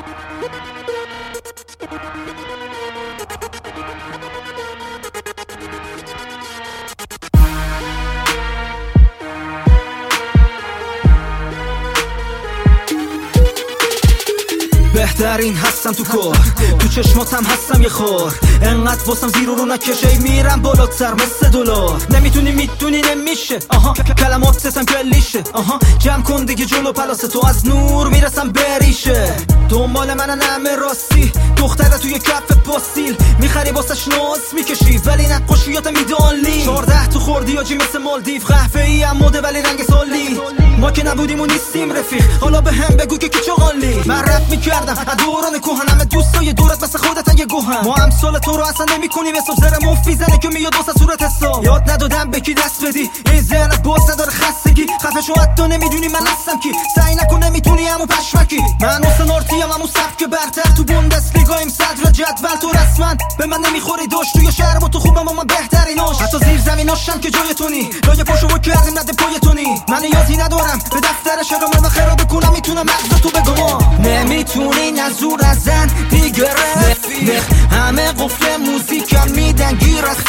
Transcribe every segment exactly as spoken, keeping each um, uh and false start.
بهترین هستم تو کار، تو چشماتم هستم یه خور، انقدر واسم زیر رو نکشه میرم بالاتر مثل دلار. نمیتونی میتونی نمیشه، آها کلمات ستم کلیشه، آها جمع کن دیگه جلو پلاس تو از نور میرسم بریشه. دنبال من نمه راستی دختره توی کف پاستیل میخری واسش ناز میکشی ولی نقاشیات میدانلی. چارده تو خوردی آجی مثل مالدیو، قهوه ای هم مده ولی رنگ سالی. ما که نبودیم و نیستیم رفیق، حالا به هم بگو که کی چغالی. من رپ میکردم از دوران کوهن، همه دوستای دورت مثل خودت یه گوهن. ما امثال تو رو اصلا نمیکنیم حساب، زر مفی زنه که میاد واسه صورت حساب. یاد ندادم به کی دست بدی، این ذهنت باز نداره خستگی. خفه شو حتی نمیدونی من هستم کی، سعی نکن نمیتونی همون پشمکی. من حسن آرتی هم همون سبک برتر، تو بوندسلیگایم صدر جدول. تو رسما به من نمیخوری داشت توی شهر ما، تو خوبم اما بهتریناش. حتی زیر زمیناشم که جای تونی، لای پاشو کردیم نده پای تونی. من نیازی ندارم به دفتر شرم و خراب کنم، میتونم مغز تو بگم. نمیتونی نزور ازن دیگه رفیق، همه قفل موزیکم میدن گیر از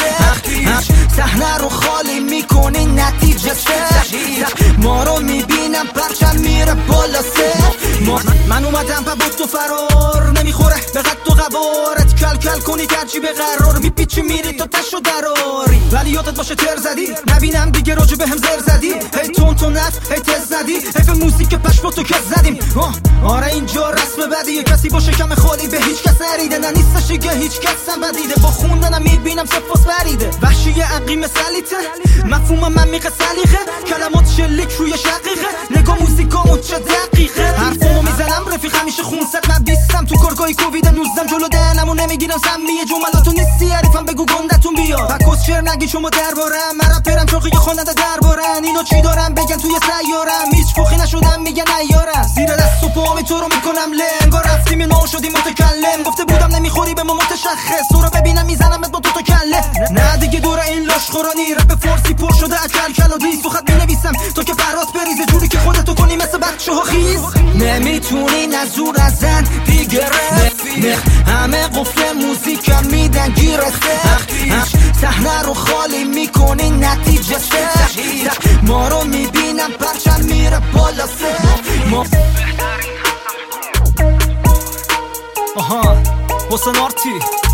صحنه رو خالی میکنی نتیجه صفر. ما رو میبینم پرچم میره بالا صفر. من اومدم پا بود تو فرار نمیخوره به قد و قوارت، کل کل کنی ترجی به قرار میپیچی میری تا تشو دراری. ولی یادت باشه تر زدی نبینم دیگه راجع به هم زر زدی. هی تون تو نف هی تز زدی، حیف موزیک پشم تو کس زدیم. آره اینجا رسم بدیه، کسی باشه کم خالی به هیچ کس نریده. نه نیستش دیگه هیچ کس هم بدیده، با خوندنم میبینم سفاس بریده. وحشی عقیم سلیته مفهوم من میقه سلیقه، کلمات شلیک روی شقیقه. نگاه موزیکامو چه دقیقه، حرفمو میزنم رفیق همیشه خونست. من بیستم تو کارگاهی کووید نوزدم، جلو دهنمو نمیگیرم سمیه. جملاتو نیستی حریفم بگو گندتون بیا. پکوس شعر نگی شما دربارم، من رپرم چرخی خواننده دربارن. اینو چی دارم بگن توی سیارم، هیچ فخی نشدم میگن ایارم. زیر دست و پامی تو رو میکنم لنگا، رفتیم یه نو شدی متکلم. گفته بودم نمیخوری به ما متشخص، تو رو ببینم میزنمت با تو تا کله. نه دیگه دور این لاشخورانی، رپ فارسی پر شده از کلکل و دیس. تو خط مینویسم تو که برات بریزه جوری که خودتو کنی مثل بچه ها خیز. نمیتونی نزور ازن دیگه رفیق، همه قفل موزیکم میدن گیر صحنه رو خالی میکنی نتیجه صفر. ما رو میبینم پرچم میره بالا صفر. ما آها حسن آرتی